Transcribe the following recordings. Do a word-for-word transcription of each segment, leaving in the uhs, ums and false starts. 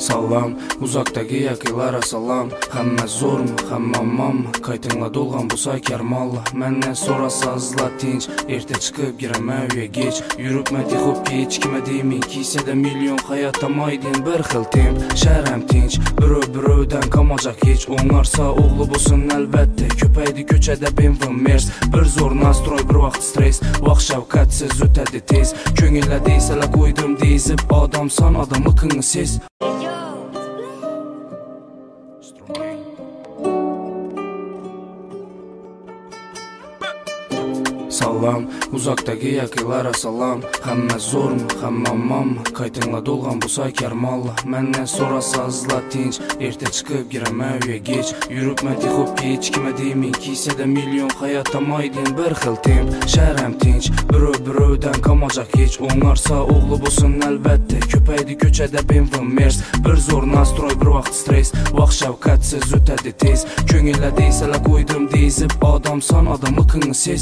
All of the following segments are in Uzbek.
Sallam, uzoqdagi yaqinlara sallam. Hamma zo'rmi, hamma omonmi? Qaytingla to'lgan bo'lsa karmalla. Mendan so'rasazlar tinch, erta chiqib giraman uyga kech. Yuribman texib kech, kimga deymin, kisada million hayotda maydin bir xil tem. Sharam tinch, birov birovdan kamajak hech. O'ngarsa o'g'li bo'lsin albatta, ko'paydi ko'chada benvin mers. Bir zo'r nastroy, bir vaqt stress, vaqt shavqatsiz o'tadi tez. Ko'ngillar deysalar qo'ydim deyzib, odam son odamligini sez. Sallam, uzoqdagi yaqinlara sallam. Hamma zo'rmi, hamma omonmi? Qaytingla to'lgan bo'lsa karmalla. Mendan so'rasazlar tinch, erta chiqib giraman uyga kech. Yuribman texib kech, kimga deymin, kisada million hayotda maydin bir xil tem. Sharam tinch, birov birovdan kamajak hech. O'ngarsa o'g'li bo'lsin albatta, ko'paydi ko'chada benvin mers. Bir zo'r nastroy, bir vaqt stress, vaqt shavqatsiz o'tadi tez. Ko'ngillar deysalar qo'ydim deyzib, odam son odamligini sez.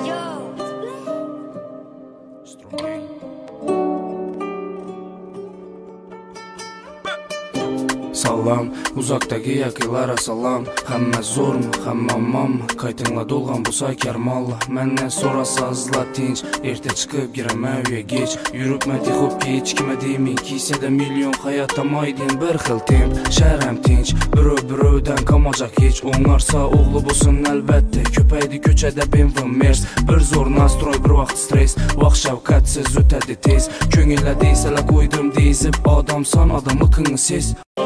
Sallam, uzoqdagi yaqinlara sallam. Hamma zo'rmi, hamma omonmi? Qaytingla to'lgan bo'lsa karmalla. Mendan so'rasazlar tinch, erta chiqib giraman uyga kech. Yuribman texib kech, kimga deymin, kisada million hayotda maydin bir xil tem. Sharam tinch, birov birovdan kamajak hech. O'ngarsa o'g'li bo'lsin albatta, ko'paydi ko'chada benvin mers. Bir zo'r nastroy, bir vaqt stress, vaqt shavqatsiz o'tadi tez. Ko'ngillar deysalar qo'ydim deyzib, odam son odamligini sez.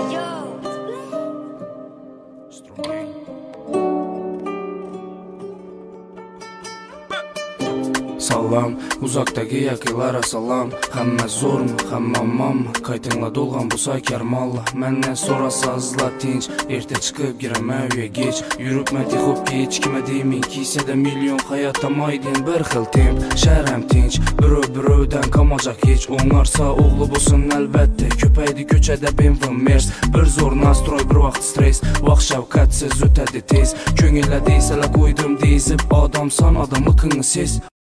Sallam, uzoqdagi yaqinlara sallam. Hamma zo'rmi, hamma omonmi? Qaytingla to'lgan bo'lsa karmalla. Mendan so'rasazlar tinch, erta chiqib giraman uyga kech. Yuribman texib kech, kimga deymin, kisada million hayotda maydin bir xil tem. Sharam tinch, birov birovdan kamajak hech. O'ngarsa o'g'li bo'lsin albatta, ko'paydi ko'chada benvin mers. Bir zo'r nastroy, bir vaqt stress, vaqt shavqatsiz o'tadi tez. Ko'ngillar deysalar qo'ydim deyzib, odam son odamligini sez.